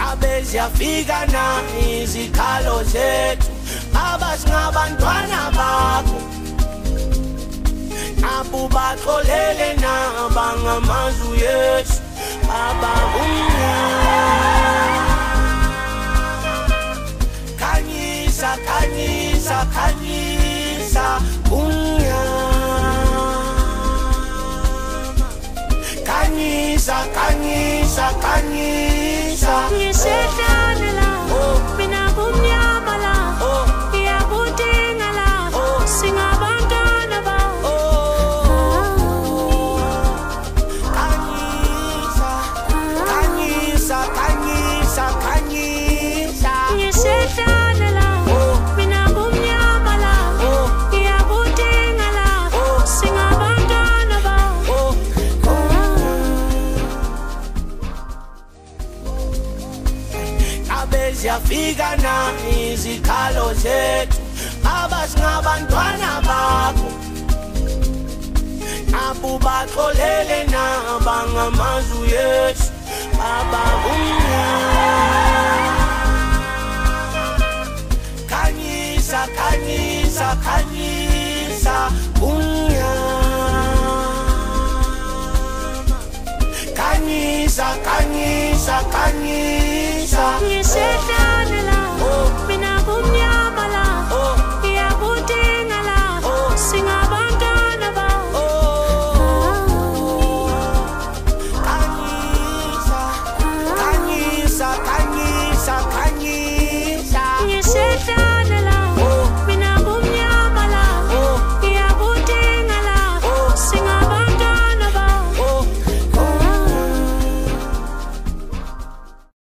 Ngabe ziyafika na izikhalo zethu abasingabantwana bakho abubaxolele na bangamazwi Yesu Khanyisa, khanyisa, khanyisa Khanyisa, khanyisa, khanyisa Ngisedlana la, mina kumnyama la Ngiyakudinga la, singabantwana bakho Khanyisa, khanyisa, khanyisa, khanyisa Ngisedlana la, mina kumnyama la Ngiyakudinga la, singabantwana bakho Ngabe ziyafika na izikhalo zethu abasingabantwana bakho abubaxolele na bangamazwi Yesu Khanyisa, khanyisa, khanyisa Khanyisa, khanyisa, khanyisa Ngisedlana